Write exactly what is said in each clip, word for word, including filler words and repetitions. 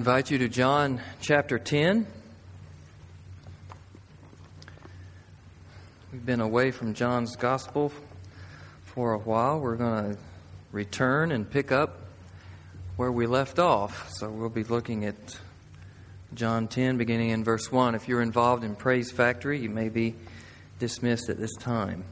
invite you to John chapter ten. We've been away from John's Gospel for a while. We're going to return and pick up where we left off. So we'll be looking at John ten, beginning in verse one. If you're involved in Praise Factory, you may be dismissed at this time.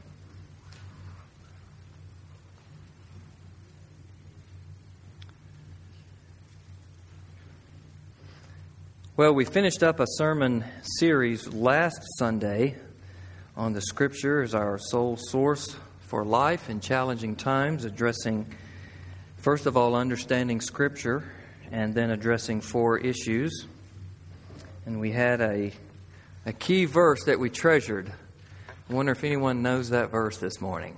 Well, we finished up a sermon series last Sunday on the Scripture as our sole source for life in challenging times, addressing, first of all, understanding Scripture, and then addressing four issues. And we had a, a key verse that we treasured. I wonder if anyone knows that verse this morning.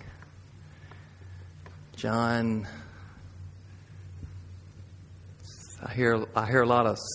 John, I hear I hear a lot of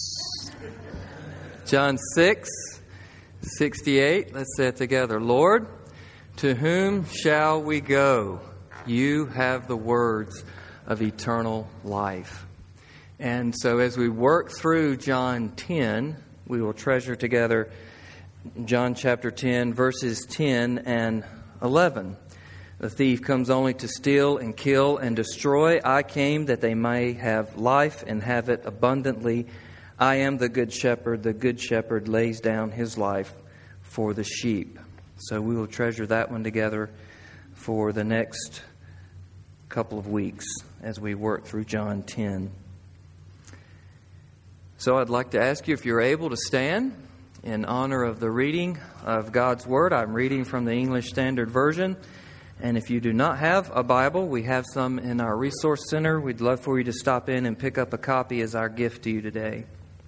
John six, sixty-eight. Let's say it together. Lord, to whom shall we go? You have the words of eternal life. And so as we work through John ten, we will treasure together John chapter ten, verses ten and eleven. The thief comes only to steal and kill and destroy. I came that they may have life and have it abundantly. I am the good shepherd. The good shepherd lays down his life for the sheep. So we will treasure that one together for the next couple of weeks as we work through John ten. So I'd like to ask you if you're able to stand in honor of the reading of God's Word. I'm reading from the English Standard Version. And if you do not have a Bible, we have some in our resource center. We'd love for you to stop in and pick up a copy as our gift to you today.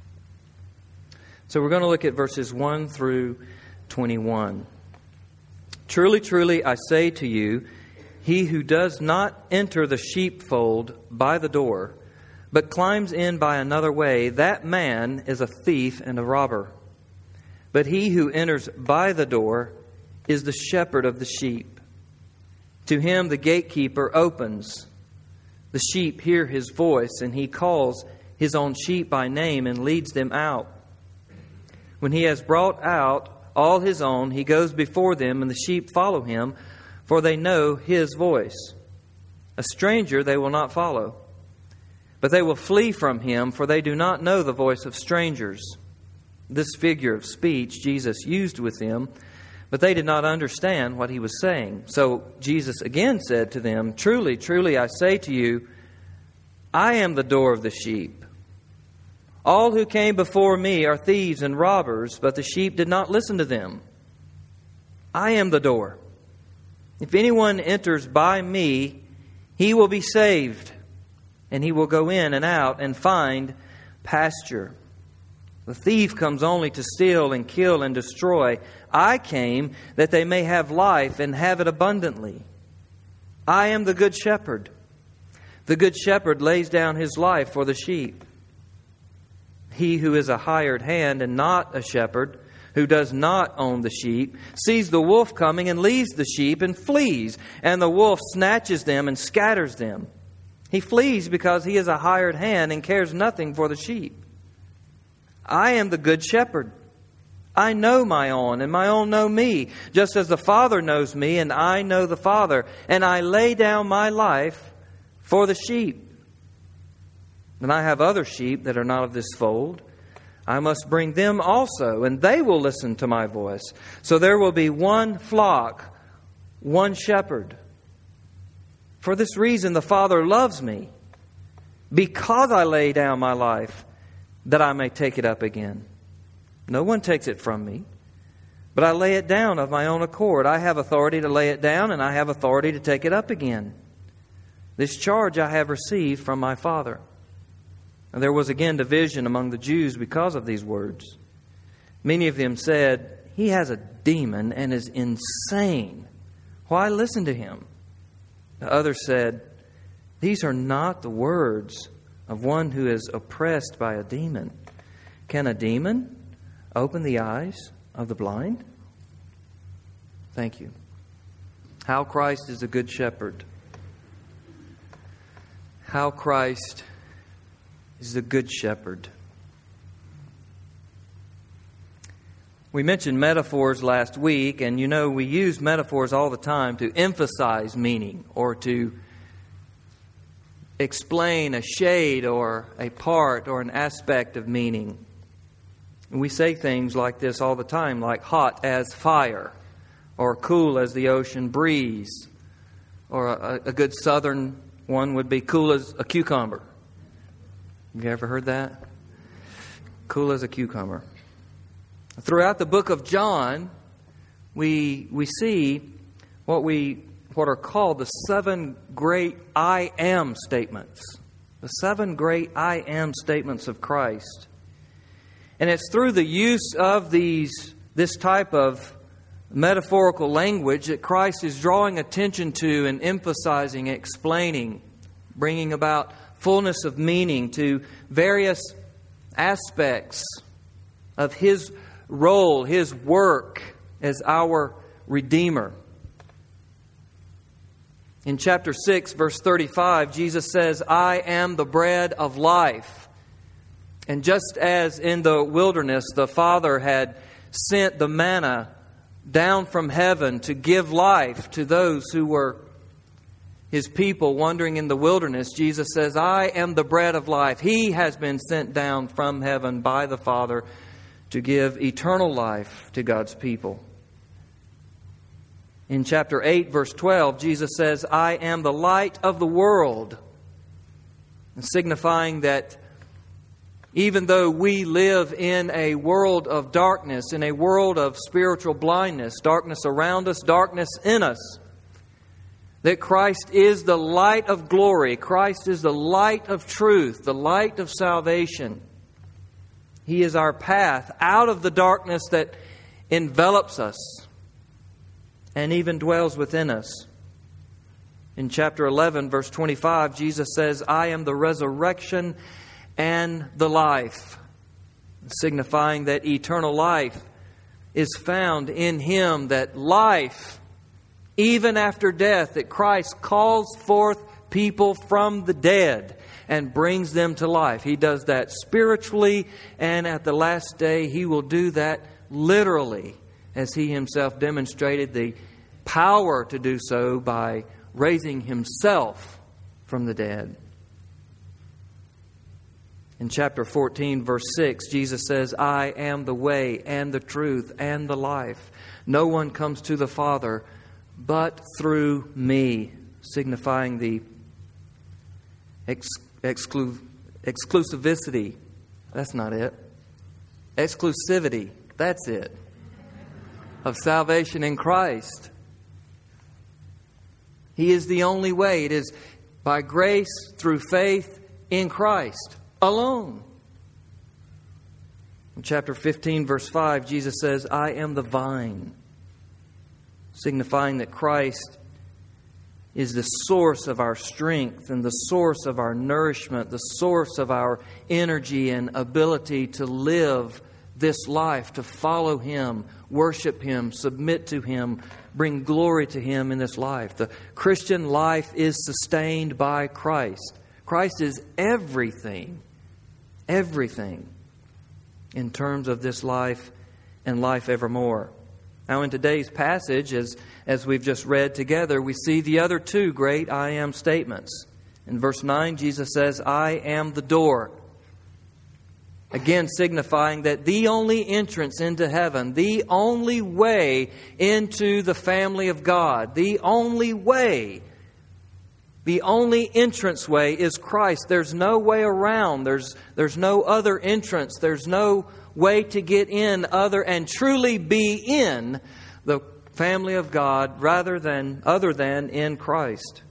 So we're going to look at verses one through twenty-one. Truly, truly, I say to you, he who does not enter the sheepfold by the door, but climbs in by another way, that man is a thief and a robber. But he who enters by the door is the shepherd of the sheep. To him the gatekeeper opens. The sheep hear his voice, and he calls his own sheep by name and leads them out. When he has brought out all his own, he goes before them, and the sheep follow him, for they know his voice. A stranger they will not follow, but they will flee from him, for they do not know the voice of strangers. This figure of speech Jesus used with them, but they did not understand what he was saying. So Jesus again said to them, Truly, truly, I say to you, I am the door of the sheep. All who came before me are thieves and robbers, but the sheep did not listen to them. I am the door. If anyone enters by me, he will be saved, and he will go in and out and find pasture. The thief comes only to steal and kill and destroy. I came that they may have life and have it abundantly. I am the good shepherd. The good shepherd lays down his life for the sheep. He who is a hired hand and not a shepherd, who does not own the sheep, sees the wolf coming and leaves the sheep and flees, and the wolf snatches them and scatters them. He flees because he is a hired hand and cares nothing for the sheep. I am the good shepherd. I know my own, and my own know me, just as the Father knows me, and I know the Father, and I lay down my life for the sheep. And I have other sheep that are not of this fold. I must bring them also, and they will listen to my voice. So there will be one flock, one shepherd. For this reason the Father loves me, because I lay down my life, that I may take it up again. No one takes it from me, but I lay it down of my own accord. I have authority to lay it down, and I have authority to take it up again. This charge I have received from my Father. And there was again division among the Jews because of these words. Many of them said, He has a demon and is insane. Why listen to him? The others said, These are not the words of one who is oppressed by a demon. Can a demon open the eyes of the blind? Thank you. How Christ is a good shepherd. How Christ is the good shepherd. We mentioned metaphors last week, and you know we use metaphors all the time to emphasize meaning or to explain a shade or a part or an aspect of meaning. And we say things like this all the time, like hot as fire, or cool as the ocean breeze, or a, a good southern one would be cool as a cucumber. Have you ever heard that? Cool as a cucumber. Throughout the book of John, we we see what we what are called the seven great I am statements. The seven great I am statements of Christ. And it's through the use of these this type of metaphorical language that Christ is drawing attention to and emphasizing, explaining, bringing about fullness of meaning to various aspects of His role, His work as our Redeemer. In chapter six, verse thirty-five, Jesus says, I am the bread of life. And just as in the wilderness the Father had sent the manna down from heaven to give life to those who were His people wandering in the wilderness, Jesus says, I am the bread of life. He has been sent down from heaven by the Father to give eternal life to God's people. In chapter eight, verse twelve, Jesus says, I am the light of the world, signifying that even though we live in a world of darkness, in a world of spiritual blindness, darkness around us, darkness in us, that Christ is the light of glory. Christ is the light of truth, the light of salvation. He is our path out of the darkness that envelops us and even dwells within us. In chapter eleven, verse twenty-five, Jesus says, I am the resurrection and the life, signifying that eternal life is found in Him, that life, even after death, that Christ calls forth people from the dead and brings them to life. He does that spiritually, and at the last day He will do that literally, as He Himself demonstrated the power to do so by raising Himself from the dead. In chapter fourteen, verse six, Jesus says, I am the way and the truth and the life. No one comes to the Father but through me, signifying the ex- exclu- exclusivity. That's not it. Exclusivity. That's it. Of salvation in Christ. He is the only way. It is by grace through faith in Christ alone. In chapter fifteen, verse five, Jesus says, I am the vine, signifying that Christ is the source of our strength and the source of our nourishment, the source of our energy and ability to live this life, to follow Him, worship Him, submit to Him, bring glory to Him in this life. The Christian life is sustained by Christ. Christ is everything, everything in terms of this life and life evermore. Now, in today's passage, as, as we've just read together, we see the other two great I am statements. In verse nine, Jesus says, I am the door. Again, signifying that the only entrance into heaven, the only way into the family of God, the only way, the only entranceway is Christ. There's no way around. There's, there's no other entrance. There's no way to get in other and truly be in the family of God rather than other than in Christ.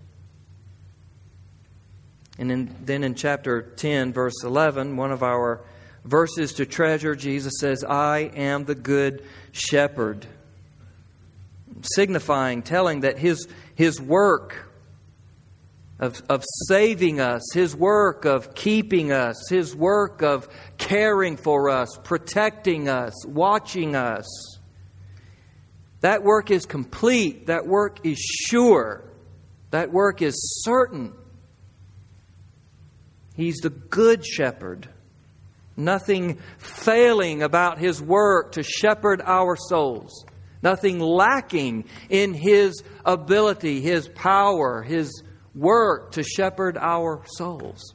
And in, then in chapter ten, verse eleven, one of our verses to treasure, Jesus says, I am the good shepherd. Signifying, telling that His, his work Of, of saving us, His work of keeping us, His work of caring for us, protecting us, watching us. That work is complete. That work is sure. That work is certain. He's the good shepherd. Nothing failing about His work to shepherd our souls. Nothing lacking in His ability, His power, His work to shepherd our souls.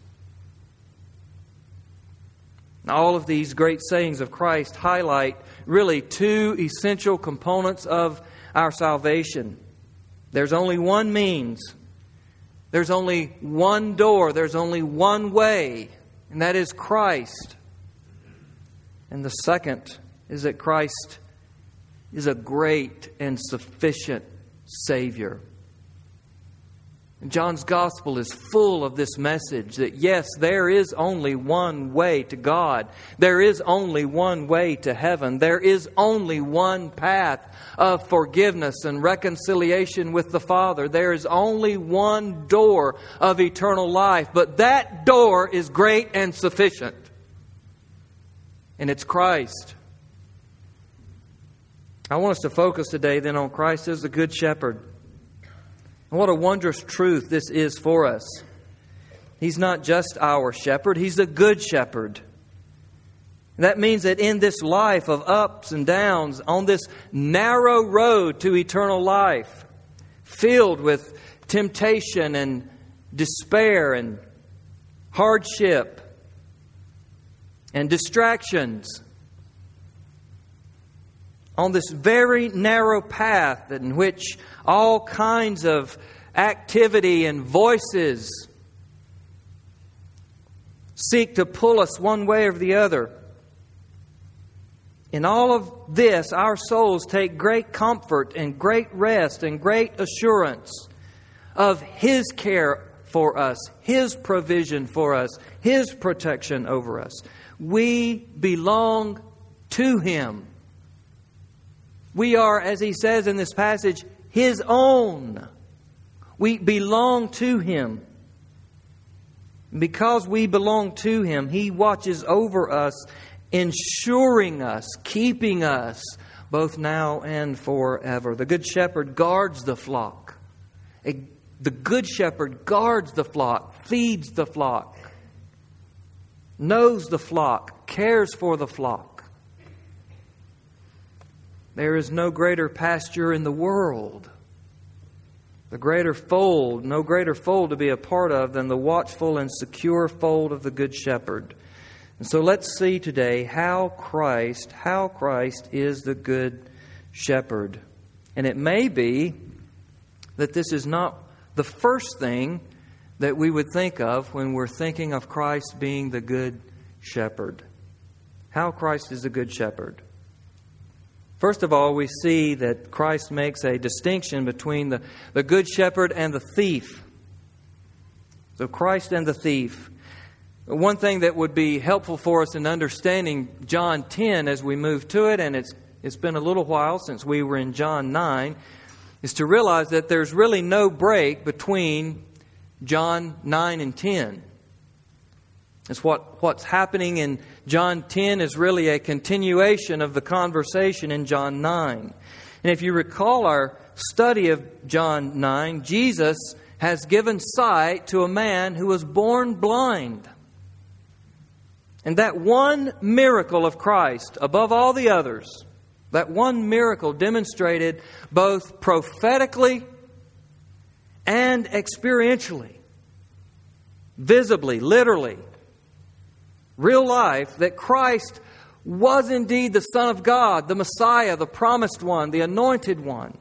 All of these great sayings of Christ highlight really two essential components of our salvation. There's only one means. There's only one door. There's only one way, and that is Christ. And the second is that Christ is a great and sufficient Savior. And John's Gospel is full of this message that yes, there is only one way to God. There is only one way to heaven. There is only one path of forgiveness and reconciliation with the Father. There is only one door of eternal life. But that door is great and sufficient. And it's Christ. I want us to focus today then on Christ as the Good Shepherd. And what a wondrous truth this is for us. He's not just our shepherd, He's the Good Shepherd. That means that in this life of ups and downs, on this narrow road to eternal life, filled with temptation and despair and hardship and distractions, on this very narrow path in which all kinds of activity and voices seek to pull us one way or the other. In all of this, our souls take great comfort and great rest and great assurance of His care for us, His provision for us, His protection over us. We belong to Him. We are, as He says in this passage, His own. We belong to Him. Because we belong to Him, He watches over us, ensuring us, keeping us, both now and forever. The Good Shepherd guards the flock. The Good Shepherd guards the flock, feeds the flock, knows the flock, cares for the flock. There is no greater pasture in the world. The greater fold, no greater fold to be a part of than the watchful and secure fold of the Good Shepherd. And so let's see today how Christ, how Christ is the Good Shepherd. And it may be that this is not the first thing that we would think of when we're thinking of Christ being the Good Shepherd. How Christ is the Good Shepherd. First of all, we see that Christ makes a distinction between the, the Good Shepherd and the thief. So Christ and the thief. One thing that would be helpful for us in understanding John ten as we move to it, and it's it's been a little while since we were in John nine, is to realize that there's really no break between John nine and ten. It's what, what's happening in John ten is really a continuation of the conversation in John nine. And if you recall our study of John nine, Jesus has given sight to a man who was born blind. And that one miracle of Christ, above all the others, that one miracle demonstrated both prophetically and experientially, visibly, literally, real life, that Christ was indeed the Son of God, the Messiah, the promised one, the anointed one.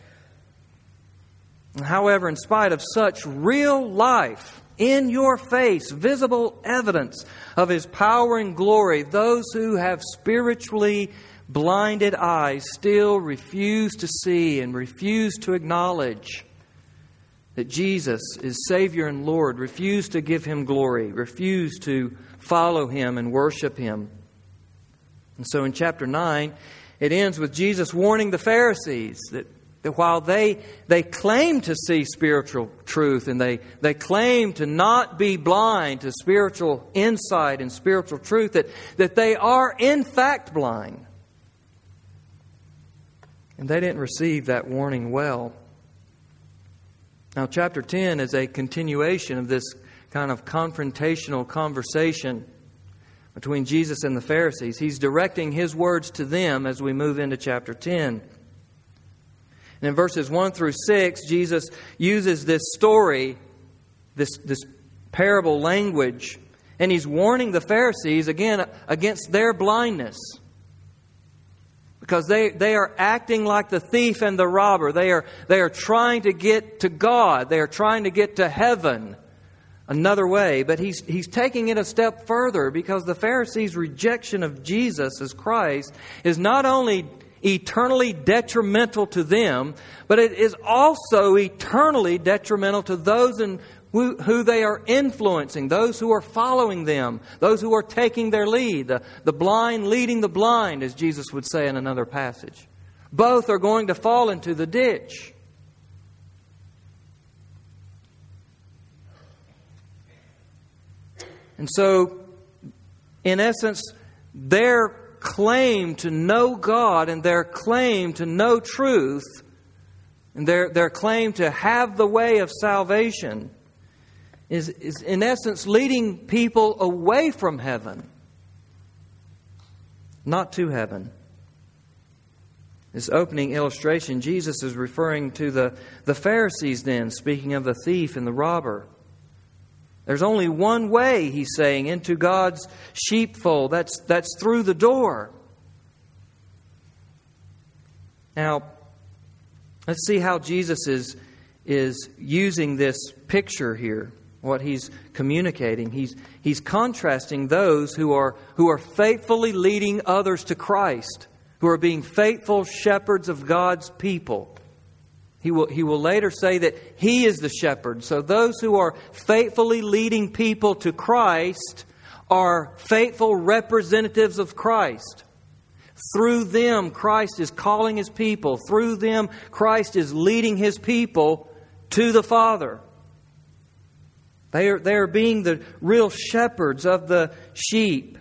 However, in spite of such real life, in your face, visible evidence of His power and glory, those who have spiritually blinded eyes still refuse to see and refuse to acknowledge that Jesus is Savior and Lord, refuse to give Him glory, refuse to follow Him and worship Him. And so in chapter nine, it ends with Jesus warning the Pharisees that, that while they, they claim to see spiritual truth and they, they claim to not be blind to spiritual insight and spiritual truth, that, that they are in fact blind. And they didn't receive that warning well. Now, chapter ten is a continuation of this kind of confrontational conversation between Jesus and the Pharisees. He's directing His words to them as we move into chapter ten. And in verses one through six, Jesus uses this story, this, this parable language, and He's warning the Pharisees, again, against their blindness. Because they, they are acting like the thief and the robber. They are, they are trying to get to God. They are trying to get to heaven another way. But he's, he's taking it a step further, because the Pharisees' rejection of Jesus as Christ is not only eternally detrimental to them, but it is also eternally detrimental to those in who, who they are influencing, those who are following them, those who are taking their lead, the, the blind leading the blind, as Jesus would say in another passage. Both are going to fall into the ditch. And so, in essence, their claim to know God and their claim to know truth and their, their claim to have the way of salvation is, is in essence leading people away from heaven, not to heaven. This opening illustration, Jesus is referring to the, the Pharisees then, speaking of the thief and the robber. There's only one way, He's saying, into God's sheepfold. That's, that's through the door. Now, let's see how Jesus is, is using this picture here, what He's communicating. He's, he's contrasting those who are, who are faithfully leading others to Christ, who are being faithful shepherds of God's people. He will, he will later say that He is the shepherd. So those who are faithfully leading people to Christ are faithful representatives of Christ. Through them, Christ is calling His people. Through them, Christ is leading His people to the Father. They are, they are being the real shepherds of the sheep.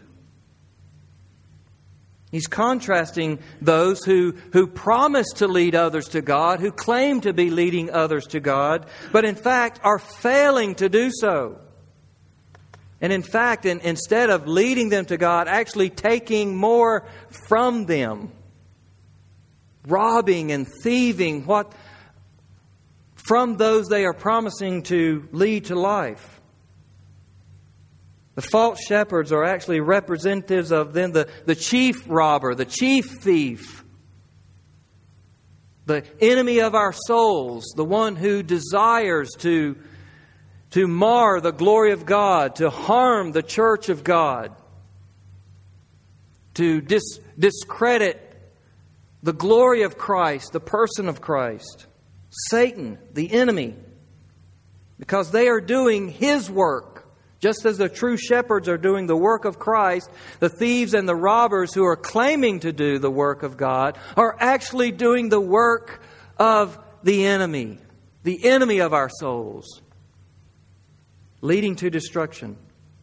He's contrasting those who, who promise to lead others to God, who claim to be leading others to God, but in fact are failing to do so. And in fact, in, instead of leading them to God, actually taking more from them, robbing and thieving what from those they are promising to lead to life. The false shepherds are actually representatives of then the, the chief robber, the chief thief, the enemy of our souls, the one who desires to, to mar the glory of God, to harm the church of God, to dis, discredit the glory of Christ, the person of Christ. Satan, the enemy, because they are doing his work. Just as the true shepherds are doing the work of Christ, the thieves and the robbers who are claiming to do the work of God are actually doing the work of the enemy, the enemy of our souls, leading to destruction.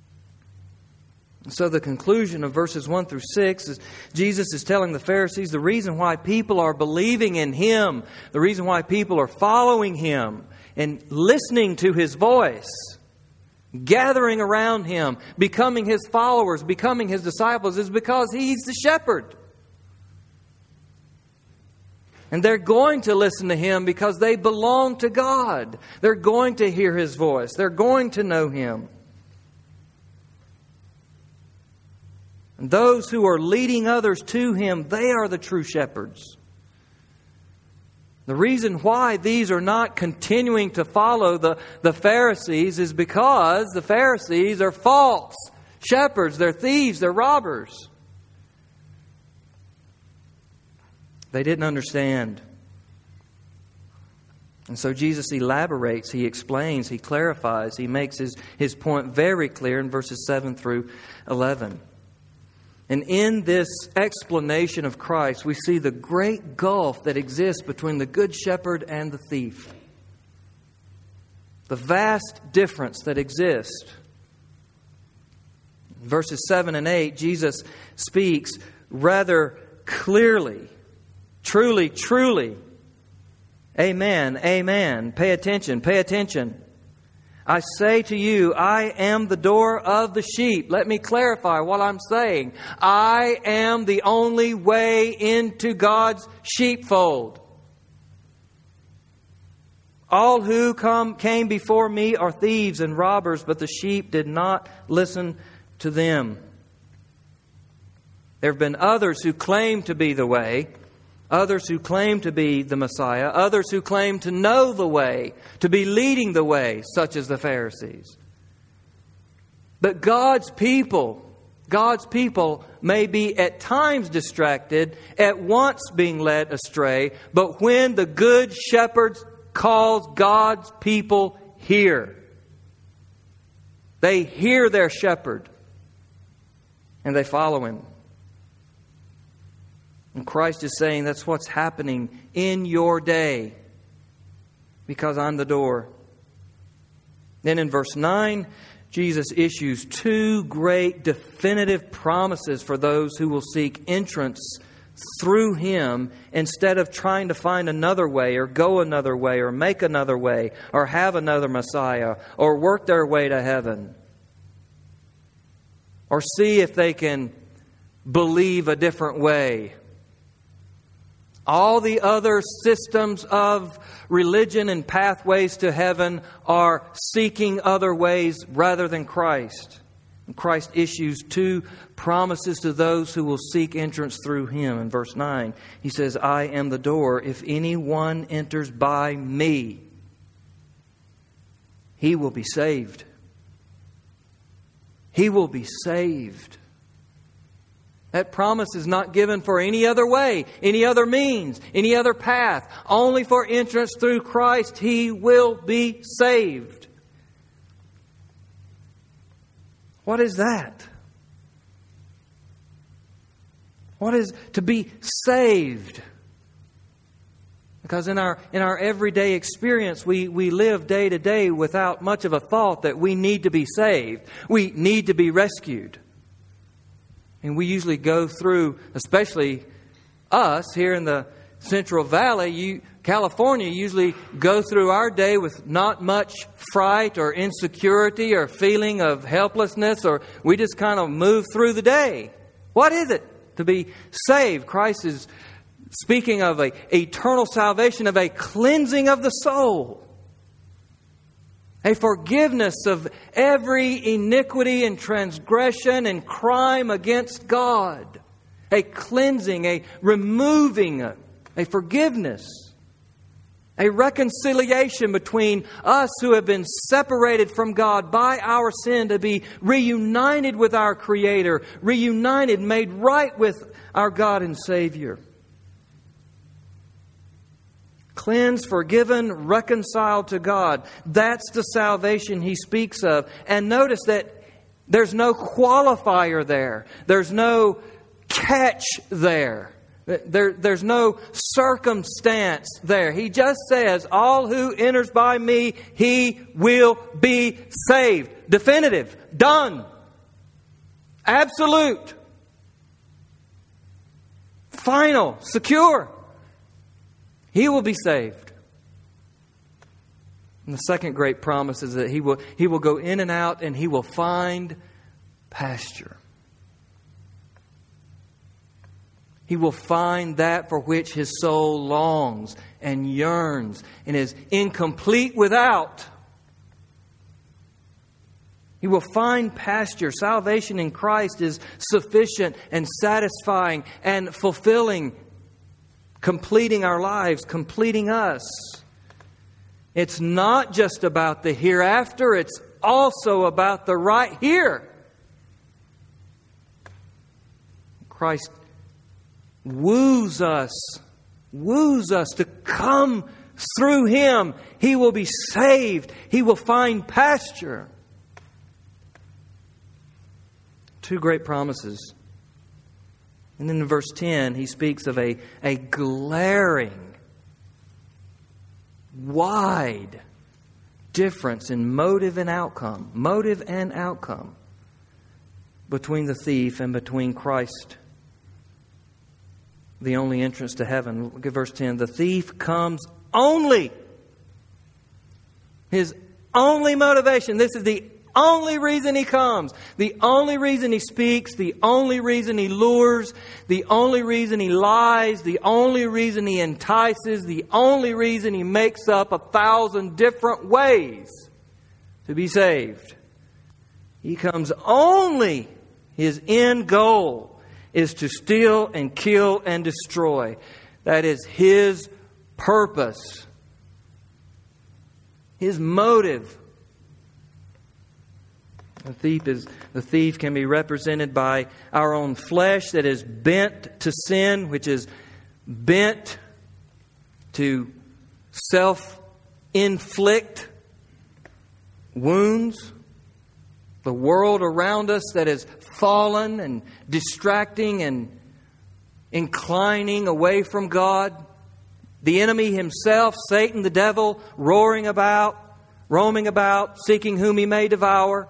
So the conclusion of verses one through six is Jesus is telling the Pharisees the reason why people are believing in Him, the reason why people are following Him and listening to His voice, gathering around Him, becoming His followers, becoming His disciples, is because He's the shepherd. And they're going to listen to Him because they belong to God. They're going to hear His voice. They're going to know Him. And those who are leading others to Him, they are the true shepherds. The reason why these are not continuing to follow the, the Pharisees is because the Pharisees are false shepherds. They're thieves. They're robbers. They didn't understand. And so Jesus elaborates, He explains, He clarifies, He makes His, his point very clear in verses seven through eleven. And in this explanation of Christ, we see the great gulf that exists between the good shepherd and the thief. The vast difference that exists. In verses seven and eight, Jesus speaks rather clearly. Truly, truly. Amen, amen. Pay attention, pay attention. I say to you, I am the door of the sheep. Let me clarify what I'm saying. I am the only way into God's sheepfold. All who come came before me are thieves and robbers, but the sheep did not listen to them. There have been others who claim to be the way, others who claim to be the Messiah, others who claim to know the way, to be leading the way, such as the Pharisees. But God's people, God's people may be at times distracted, at once being led astray, but when the Good Shepherd calls God's people hear, they hear their shepherd and they follow him. And Christ is saying that's what's happening in your day because I'm the door. Then in verse nine, Jesus issues two great definitive promises for those who will seek entrance through Him instead of trying to find another way or go another way or make another way or have another Messiah or work their way to heaven or see if they can believe a different way. All the other systems of religion and pathways to heaven are seeking other ways rather than Christ. And Christ issues two promises to those who will seek entrance through Him. In verse nine, He says, I am the door. If anyone enters by me, he will be saved. He will be saved. That promise is not given for any other way, any other means, any other path. Only for entrance through Christ, he will be saved. What is that? What is to be saved? Because in our in our everyday experience, we, we live day to day without much of a thought that we need to be saved. We need to be rescued. And we usually go through, especially us here in the Central Valley, you, California, usually go through our day with not much fright or insecurity or feeling of helplessness, or we just kind of move through the day. What is it to be saved? Christ is speaking of an eternal salvation, of a cleansing of the soul. A forgiveness of every iniquity and transgression and crime against God. A cleansing, a removing, a, a forgiveness. A reconciliation between us who have been separated from God by our sin to be reunited with our Creator. Reunited, made right with our God and Savior. Cleansed, forgiven, reconciled to God. That's the salvation He speaks of. And notice that there's no qualifier there. There's no catch there. There, there's no circumstance there. He just says, all who enters by me, he will be saved. Definitive. Done. Absolute. Final. Secure. He will be saved. And the second great promise is that he will, he will go in and out and he will find pasture. He will find that for which his soul longs and yearns and is incomplete without. He will find pasture. Salvation in Christ is sufficient and satisfying and fulfilling, completing our lives, completing us. It's not just about the hereafter, it's also about the right here. Christ woos us, woos us to come through Him. He will be saved. He will find pasture. Two great promises. And then in verse ten, He speaks of a, a glaring, wide difference in motive and outcome. Motive and outcome between the thief and between Christ, the only entrance to heaven. Look at verse ten. The thief comes only. His only motivation. This is the only reason he comes. The only reason he speaks. The only reason he lures. The only reason he lies. The only reason he entices. The only reason he makes up a thousand different ways to be saved. He comes only, his end goal is to steal and kill and destroy. That is his purpose. His motive. The thief is the thief can be represented by our own flesh that is bent to sin, which is bent to self-inflict wounds. The world around us that is fallen and distracting and inclining away from God. The enemy himself, Satan, the devil, roaring about, roaming about, seeking whom he may devour.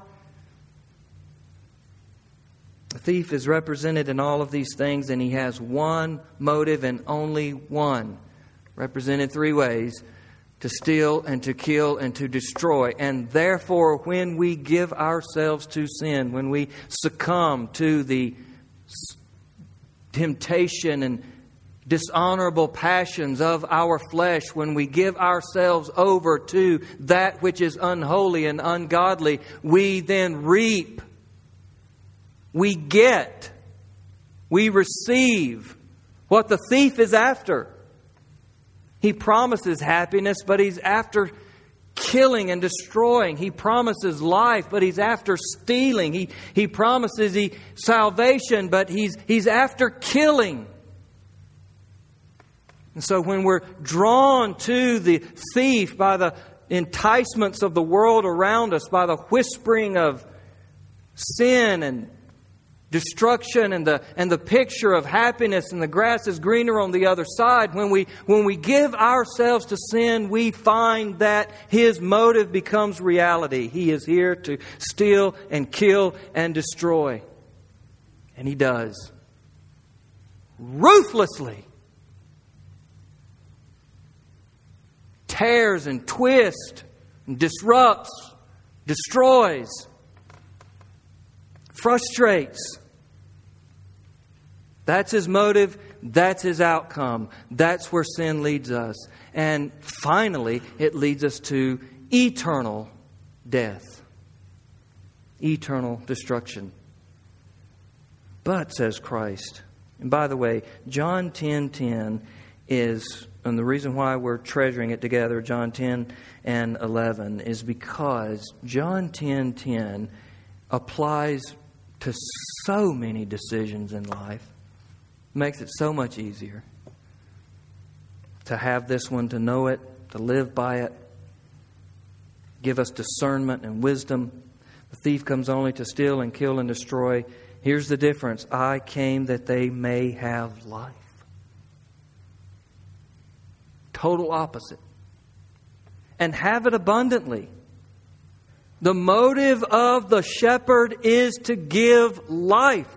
The thief is represented in all of these things, and he has one motive and only one. Represented three ways: to steal and to kill and to destroy. And therefore, when we give ourselves to sin, when we succumb to the temptation and dishonorable passions of our flesh, when we give ourselves over to that which is unholy and ungodly, we then reap. We get. We receive what the thief is after. He promises happiness, but he's after killing and destroying. He promises life, but he's after stealing. He, he promises he, salvation, but he's, he's after killing. And so when we're drawn to the thief by the enticements of the world around us, by the whispering of sin and destruction and the and the picture of happiness and the grass is greener on the other side, when we when we give ourselves to sin, we find that his motive becomes reality. He is here to steal and kill and destroy. And he does. Ruthlessly. Tears and twists and disrupts, destroys, frustrates. That's his motive. That's his outcome. That's where sin leads us. And finally, it leads us to eternal death. Eternal destruction. But, says Christ, and by the way, John ten ten is, and the reason why we're treasuring it together, John ten and eleven, is because John ten ten applies to so many decisions in life. Makes it so much easier to have this one, to know it, to live by it, give us discernment and wisdom. The thief comes only to steal and kill and destroy. Here's the difference. I came that they may have life. Total opposite. And have it abundantly. The motive of the shepherd is to give life.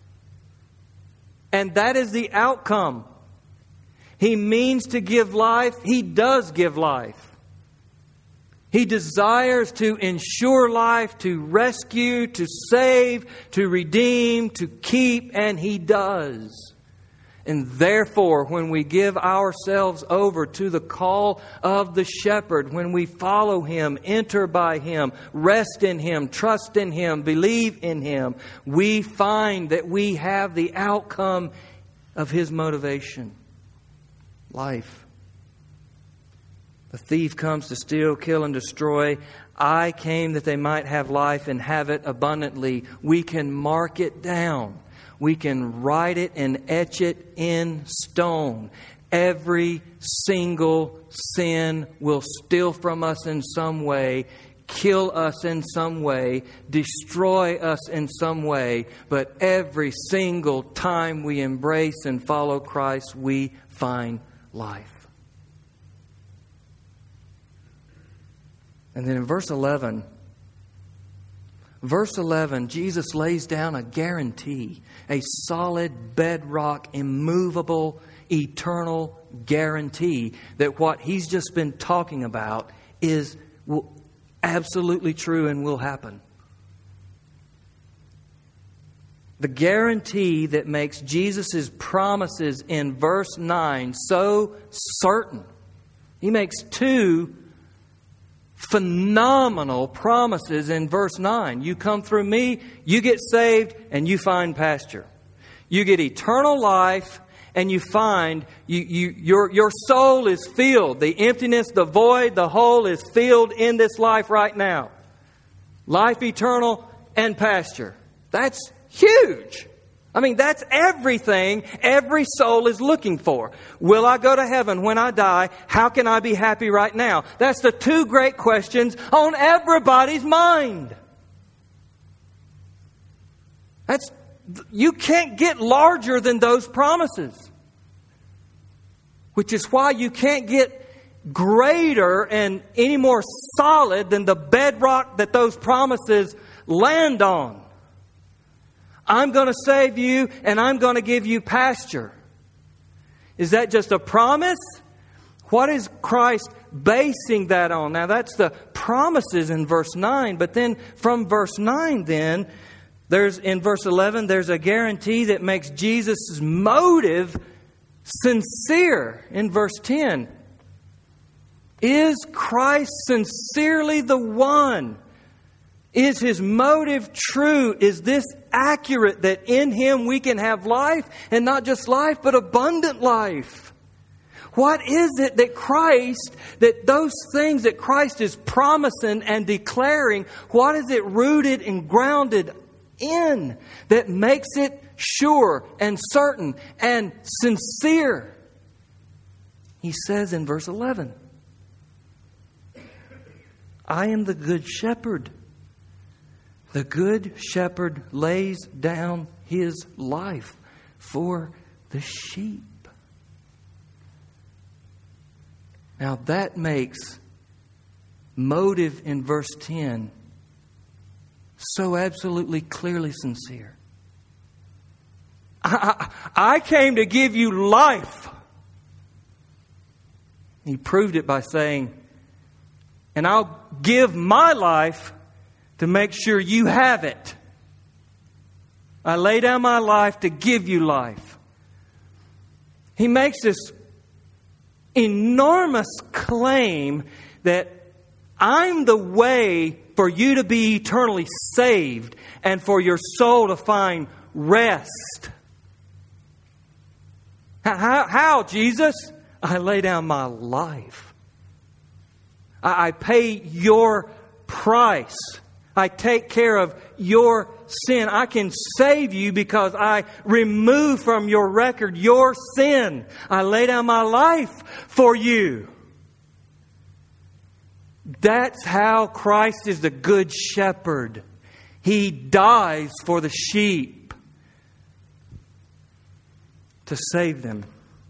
And that is the outcome. He means to give life. He does give life. He desires to ensure life, to rescue, to save, to redeem, to keep, and He does. And therefore, when we give ourselves over to the call of the shepherd, when we follow Him, enter by Him, rest in Him, trust in Him, believe in Him, we find that we have the outcome of His motivation. Life. The thief comes to steal, kill, and destroy. I came that they might have life and have it abundantly. We can mark it down. We can write it and etch it in stone. Every single sin will steal from us in some way, kill us in some way, destroy us in some way. But every single time we embrace and follow Christ, we find life. And then in verse eleven, verse eleven, Jesus lays down a guarantee, a solid bedrock, immovable, eternal guarantee that what He's just been talking about is absolutely true and will happen. The guarantee that makes Jesus' promises in verse nine so certain. He makes two phenomenal promises in verse nine. You come through me, you get saved, and you find pasture. You get eternal life, and you find you, you, your, your soul is filled. The emptiness, the void, the hole is filled in this life right now. Life eternal and pasture. That's huge. I mean, that's everything every soul is looking for. Will I go to heaven when I die? How can I be happy right now? That's the two great questions on everybody's mind. That's, you can't get larger than those promises. Which is why you can't get greater and any more solid than the bedrock that those promises land on. I'm going to save you and I'm going to give you pasture. Is that just a promise? What is Christ basing that on? Now that's the promises in verse nine. But then from verse nine then, there's in verse eleven, there's a guarantee that makes Jesus' motive sincere. In verse ten, is Christ sincerely the one? Is His motive true? Is this accurate that in Him we can have life, and not just life, but abundant life? What is it that Christ, that those things that Christ is promising and declaring, what is it rooted and grounded in that makes it sure and certain and sincere? He says in verse eleven, I am the good shepherd. The good shepherd lays down his life for the sheep. Now that makes motive in verse ten so absolutely clearly sincere. I, I, I came to give you life. He proved it by saying, and I'll give my life to make sure you have it. I lay down my life to give you life. He makes this enormous claim that I'm the way for you to be eternally saved and for your soul to find rest. How, how Jesus? I lay down my life. I, I pay your price. I take care of your sin. I can save you because I remove from your record your sin. I lay down my life for you. That's how Christ is the good shepherd. He dies for the sheep to save them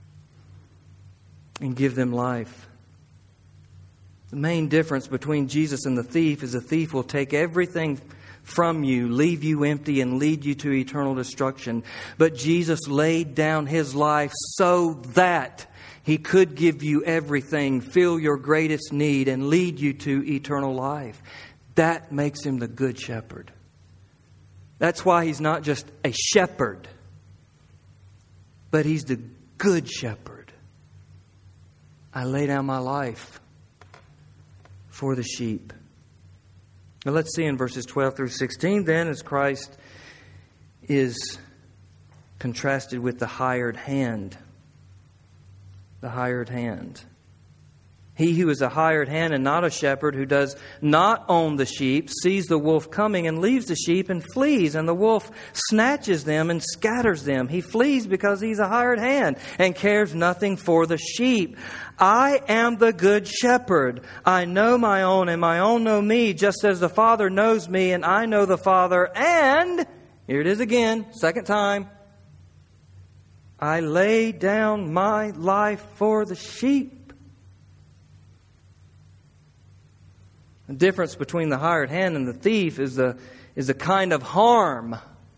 and give them life. The main difference between Jesus and the thief is the thief will take everything from you, leave you empty, and lead you to eternal destruction. But Jesus laid down His life so that He could give you everything, fill your greatest need, and lead you to eternal life. That makes Him the good shepherd. That's why He's not just a shepherd, but He's the good shepherd. I lay down my life for the sheep. Now let's see in verses twelve through sixteen then, as Christ is contrasted with the hired hand. The hired hand. He who is a hired hand and not a shepherd, who does not own the sheep, sees the wolf coming and leaves the sheep and flees, and the wolf snatches them and scatters them. He flees because he's a hired hand and cares nothing for the sheep. I am the good shepherd. I know my own, and my own know me, just as the Father knows me, and I know the Father. And, here it is again, second time, I lay down my life for the sheep. The difference between the hired hand and the thief is the is a kind of harm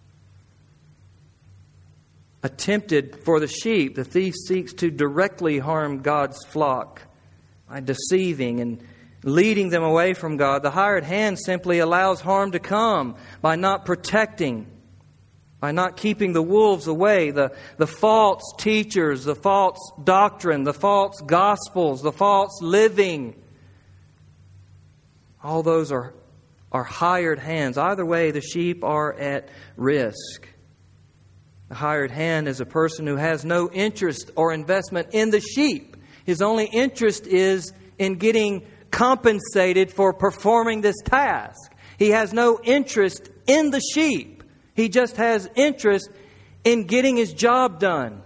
attempted for the sheep. The thief seeks to directly harm God's flock by deceiving and leading them away from God. The hired hand simply allows harm to come by not protecting, by not keeping the wolves away, the, the false teachers, the false doctrine, the false gospels, the false living. All those are, are hired hands. Either way, the sheep are at risk. The hired hand is a person who has no interest or investment in the sheep. His only interest is in getting compensated for performing this task. He has no interest in the sheep. He just has interest in getting his job done.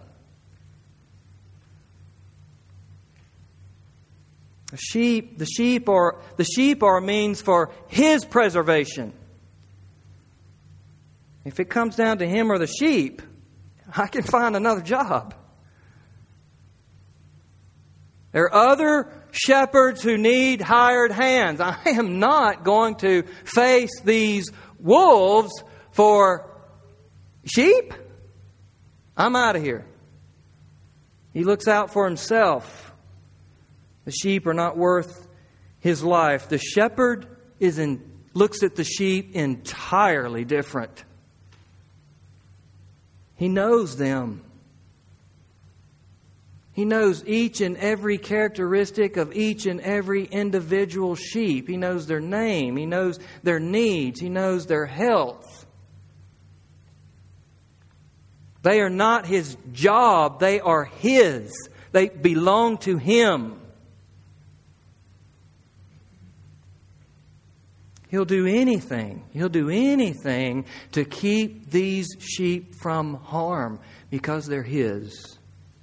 The sheep, the sheep are the sheep are a means for his preservation. If it comes down to him or the sheep, I can find another job. There are other shepherds who need hired hands. I am not going to face these wolves for sheep. I'm out of here. He looks out for himself. The sheep are not worth his life. The shepherd is in, looks at the sheep entirely different. He knows them. He knows each and every characteristic of each and every individual sheep. He knows their name. He knows their needs. He knows their health. They are not his job. They are his. They belong to him. He'll do anything. He'll do anything to keep these sheep from harm because they're his.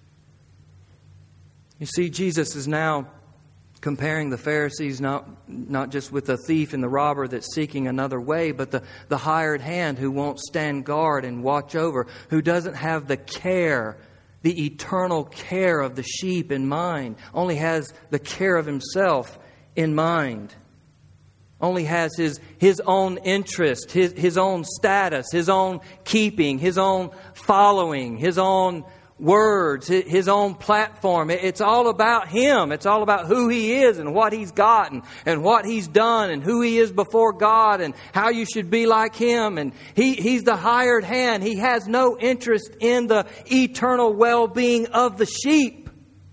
You see, Jesus is now comparing the Pharisees not, not just with the thief and the robber that's seeking another way, but the, the hired hand who won't stand guard and watch over, who doesn't have the care, the eternal care of the sheep in mind, only has the care of himself in mind, only has his, his own interest, his, his own status, his own keeping, his own following, his own words, his own platform. It's all about him. It's all about who he is and what he's gotten and what he's done and who he is before God and how you should be like him. And he, he's the hired hand. He has no interest in the eternal well-being of the sheep.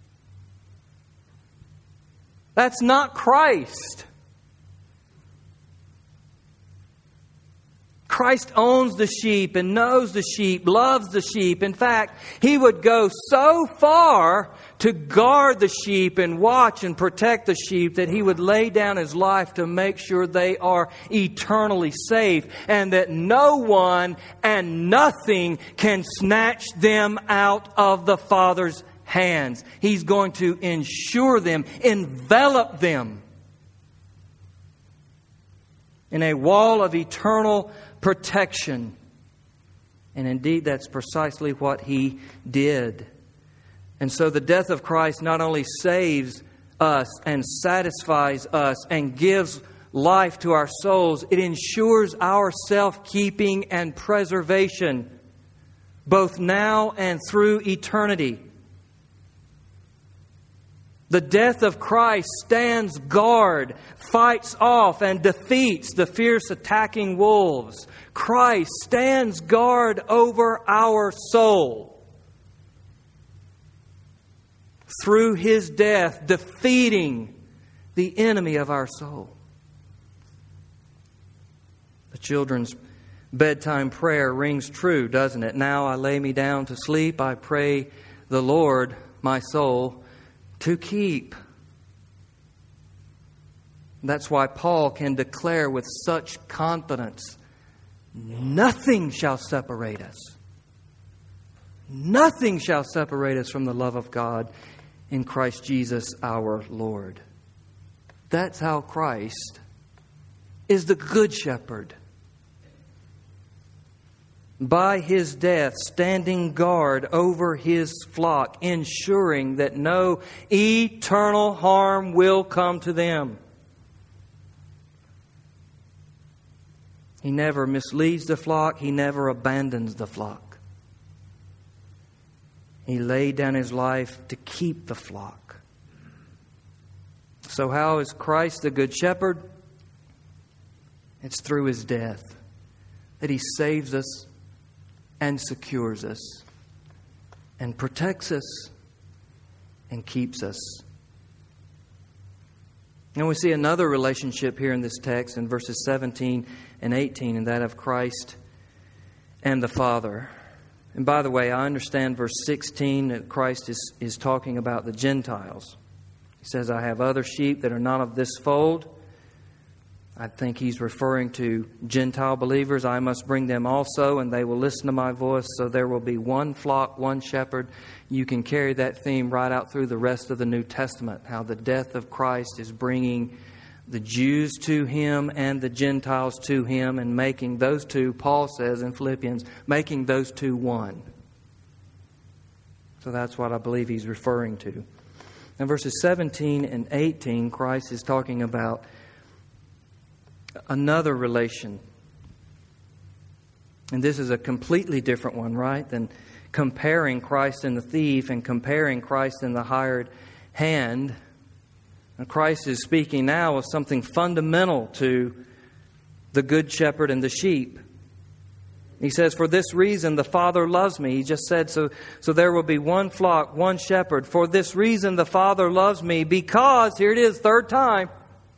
That's not Christ. Christ owns the sheep and knows the sheep, loves the sheep. In fact, he would go so far to guard the sheep and watch and protect the sheep that he would lay down his life to make sure they are eternally safe and that no one and nothing can snatch them out of the Father's hands. He's going to ensure them, envelop them in a wall of eternal protection. And indeed, that's precisely what he did. And so the death of Christ not only saves us and satisfies us and gives life to our souls, it ensures our self-keeping and preservation, both now and through eternity. The death of Christ stands guard, fights off, and defeats the fierce attacking wolves. Christ stands guard over our soul. Through his death, defeating the enemy of our soul. The children's bedtime prayer rings true, doesn't it? Now I lay me down to sleep. I pray the Lord, my soul, to keep. That's why Paul can declare with such confidence, nothing shall separate us. Nothing shall separate us from the love of God in Christ Jesus our Lord. That's how Christ is the Good Shepherd. By his death, standing guard over his flock, ensuring that no eternal harm will come to them. He never misleads the flock. He never abandons the flock. He laid down his life to keep the flock. So how is Christ the Good Shepherd? It's through His death that He saves us and secures us and protects us and keeps us. And we see another relationship here in this text in verses seventeen and eighteen, and that of Christ and the Father. And by the way, I understand verse sixteen that Christ is, is talking about the Gentiles. He says, I have other sheep that are not of this fold. I think He's referring to Gentile believers. I must bring them also, and they will listen to my voice. So there will be one flock, one shepherd. You can carry that theme right out through the rest of the New Testament, how the death of Christ is bringing the Jews to Him and the Gentiles to Him, and making those two, Paul says in Philippians, making those two one. So that's what I believe he's referring to. In verses seventeen and eighteen, Christ is talking about another relation. And this is a completely different one, right? Than comparing Christ and the thief and comparing Christ and the hired hand. And Christ is speaking now of something fundamental to the good shepherd and the sheep. He says, for this reason the Father loves me. He just said, so, so there will be one flock, one shepherd. For this reason the Father loves me, because, here it is, third time,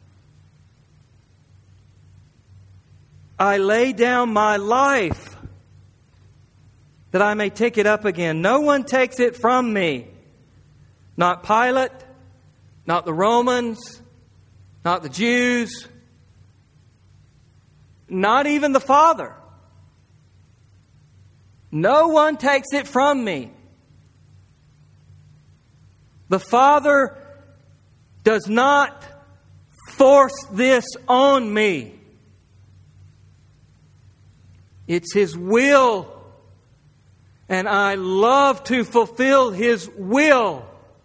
I lay down my life that I may take it up again. No one takes it from me. Not Pilate, not the Romans, not the Jews, not even the Father. No one takes it from me. The Father does not force this on me. It's His will, and I love to fulfill His will.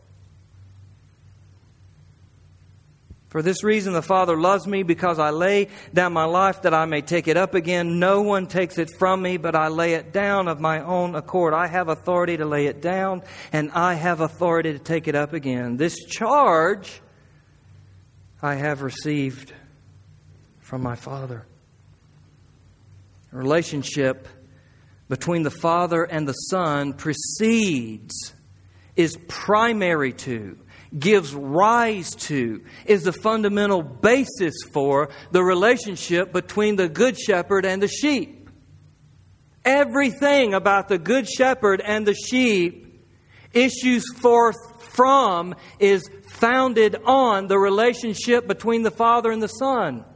For this reason the Father loves me, because I lay down my life that I may take it up again. No one takes it from me, but I lay it down of my own accord. I have authority to lay it down, and I have authority to take it up again. This charge I have received from my Father. The relationship between the Father and the Son precedes, is primary to, gives rise to, is the fundamental basis for the relationship between the Good Shepherd and the sheep. Everything about the Good Shepherd and the sheep issues forth from, is founded on the relationship between the Father and the Son.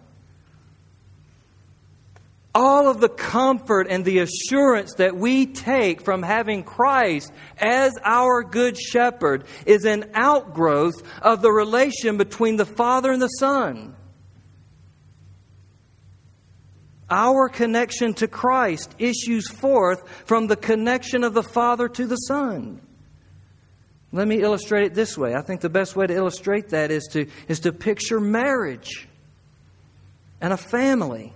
All of the comfort and the assurance that we take from having Christ as our Good Shepherd is an outgrowth of the relation between the Father and the Son. Our connection to Christ issues forth from the connection of the Father to the Son. Let me illustrate it this way. I think the best way to illustrate that is to, is to picture marriage and a family.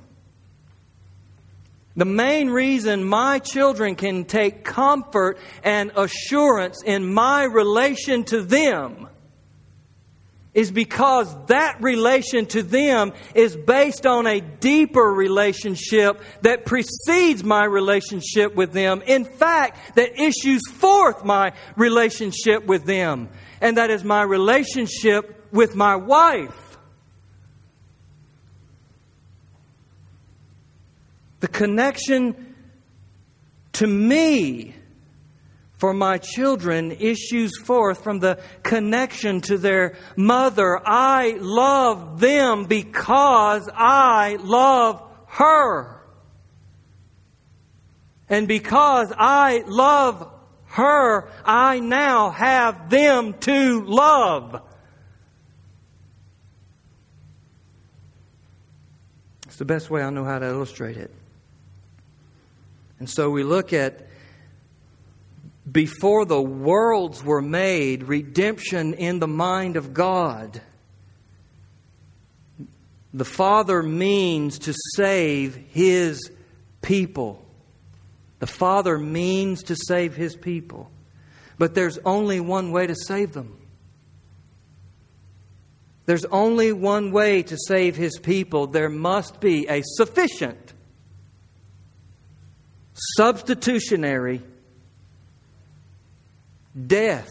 The main reason my children can take comfort and assurance in my relation to them is because that relation to them is based on a deeper relationship that precedes my relationship with them. In fact, that issues forth my relationship with them. And that is my relationship with my wife. The connection to me for my children issues forth from the connection to their mother. I love them because I love her. And because I love her, I now have them to love. It's the best way I know how to illustrate it. And so we look at, before the worlds were made, redemption in the mind of God. The Father means to save His people. The Father means to save His people. But there's only one way to save them. There's only one way to save His people. There must be a sufficient, substitutionary death.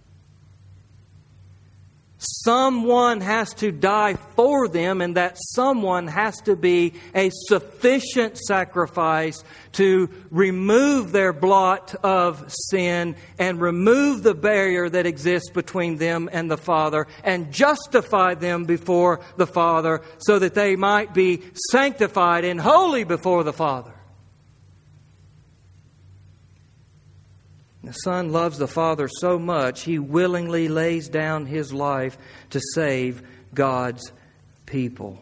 Someone has to die for them, and that someone has to be a sufficient sacrifice to remove their blot of sin and remove the barrier that exists between them and the Father and justify them before the Father so that they might be sanctified and holy before the Father. The Son loves the Father so much, He willingly lays down His life to save God's people.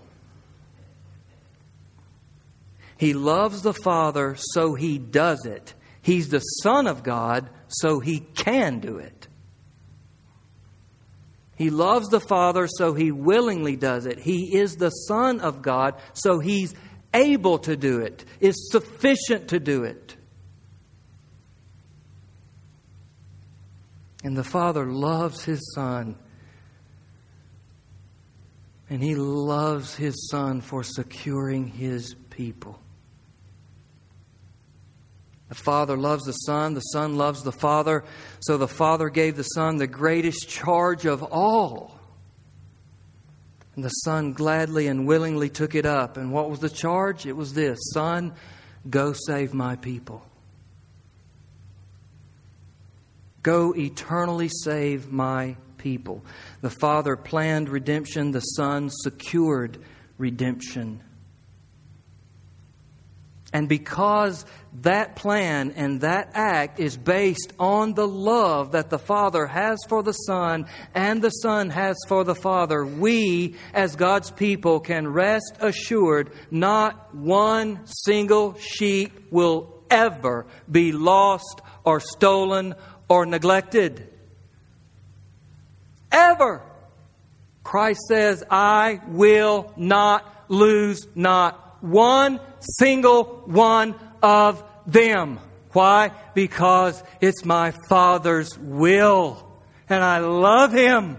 He loves the Father, so He does it. He's the Son of God, so He can do it. He loves the Father, so He willingly does it. He is the Son of God, so He's able to do it, is sufficient to do it. And the Father loves His Son. And He loves His Son for securing His people. The Father loves the Son. The Son loves the Father. So the Father gave the Son the greatest charge of all. And the Son gladly and willingly took it up. And what was the charge? It was this: Son, go save my people. Go eternally save my people. The Father planned redemption. The Son secured redemption. And because that plan and that act is based on the love that the Father has for the Son and the Son has for the Father, we as God's people can rest assured not one single sheep will ever be lost or stolen or neglected. Ever. Christ says, I will not lose not one single one of them. Why? Because it's my Father's will. And I love Him.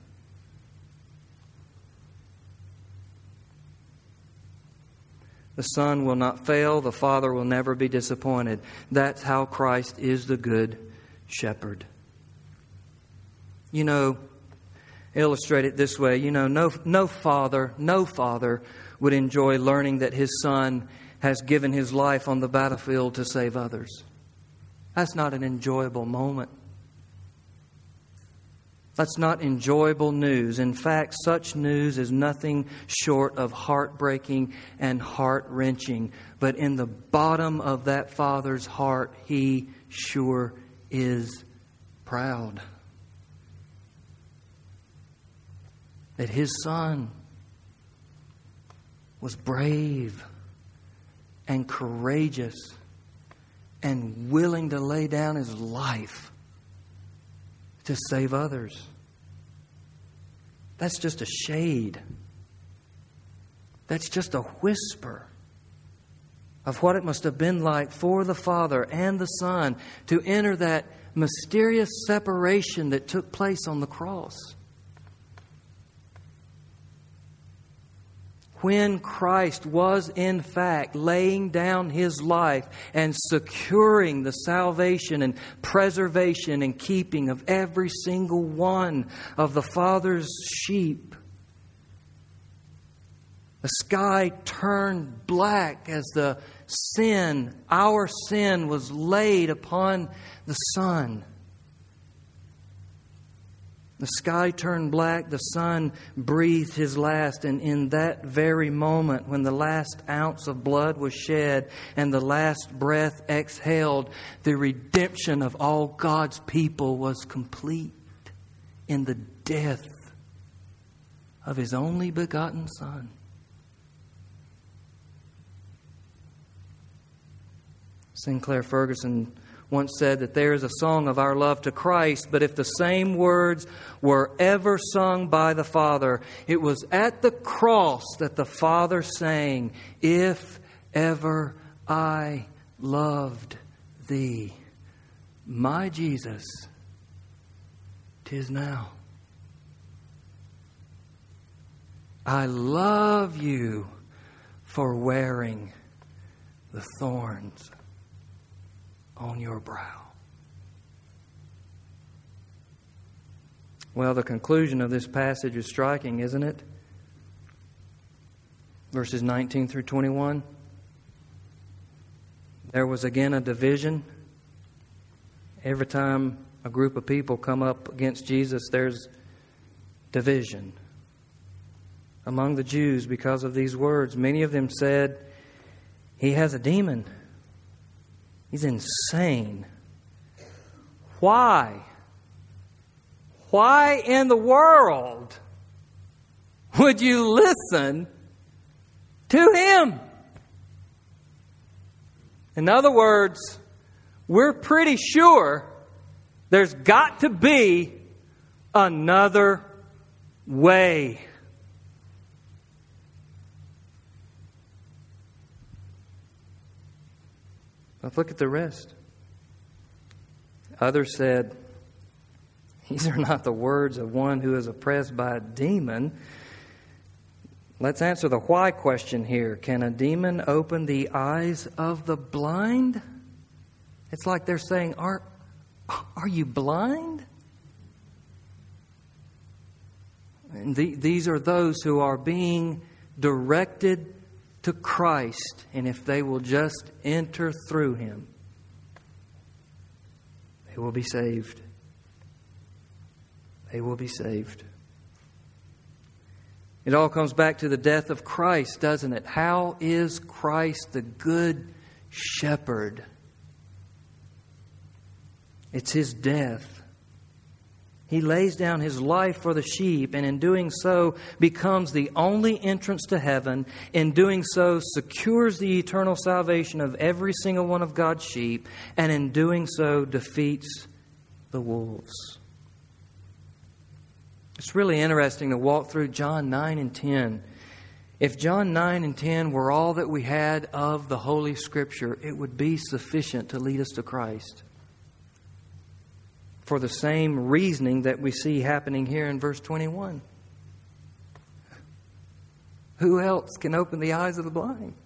The Son will not fail. The Father will never be disappointed. That's how Christ is the Good Shepherd. You know, illustrate it this way. You know, no, no father, no father would enjoy learning that his son has given his life on the battlefield to save others. That's not an enjoyable moment. That's not enjoyable news. In fact, such news is nothing short of heartbreaking and heart-wrenching. But in the bottom of that father's heart, he sure is proud that his son was brave and courageous and willing to lay down his life to save others. That's just a shade. That's just a whisper of what it must have been like for the Father and the Son to enter that mysterious separation that took place on the cross. When Christ was in fact laying down His life and securing the salvation and preservation and keeping of every single one of the Father's sheep, the sky turned black as the sin, our sin, was laid upon the Son. The sky turned black, the Son breathed His last, and in that very moment when the last ounce of blood was shed and the last breath exhaled, the redemption of all God's people was complete in the death of His only begotten Son. Sinclair Ferguson once said that there is a song of our love to Christ, but if the same words were ever sung by the Father, it was at the cross that the Father sang, "If ever I loved thee, my Jesus, 'tis now." I love you for wearing the thorns on your brow. Well, the conclusion of this passage is striking, isn't it? Verses nineteen through twenty-one. There was again a division. Every time a group of people come up against Jesus, there's division among the Jews because of these words. Many of them said, he has a demon. He's insane. Why? Why in the world would you listen to him? In other words, we're pretty sure there's got to be another way. Let's look at the rest. Others said, these are not the words of one who is oppressed by a demon. Let's answer the why question here. Can a demon open the eyes of the blind? It's like they're saying, are, are you blind? And the, these are those who are being directed to Christ. And if they will just enter through Him, they will be saved. They will be saved. It all comes back to the death of Christ, doesn't it? How is Christ the good shepherd? It's His death. He lays down His life for the sheep, and in doing so becomes the only entrance to heaven. In doing so secures the eternal salvation of every single one of God's sheep, and in doing so defeats the wolves. It's really interesting to walk through John nine and ten. If John nine and ten were all that we had of the Holy Scripture, it would be sufficient to lead us to Christ. For the same reasoning that we see happening here in verse twenty-one. Who else can open the eyes of the blind?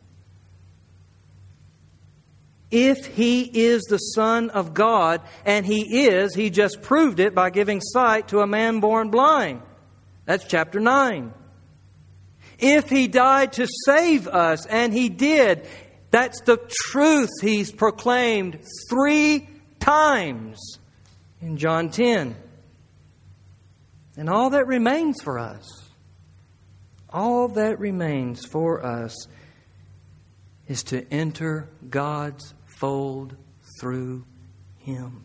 If He is the Son of God, and He is, He just proved it by giving sight to a man born blind. That's chapter nine. If He died to save us, and He did, that's the truth He's proclaimed three times in John ten. And all that remains for us, all that remains for us is to enter God's fold through Him.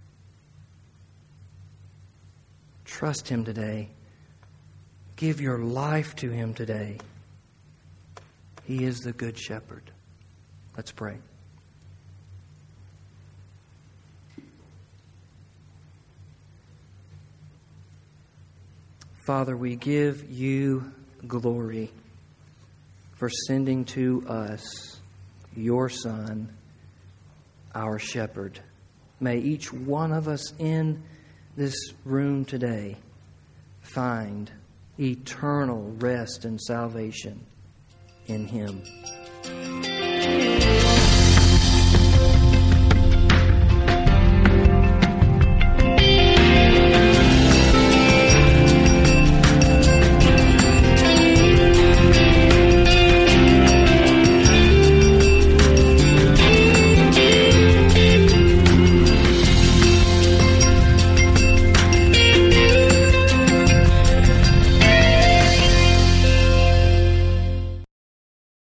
Trust Him today. Give your life to Him today. He is the Good Shepherd. Let's pray. Father, we give You glory for sending to us Your Son, our shepherd. May each one of us in this room today find eternal rest and salvation in Him.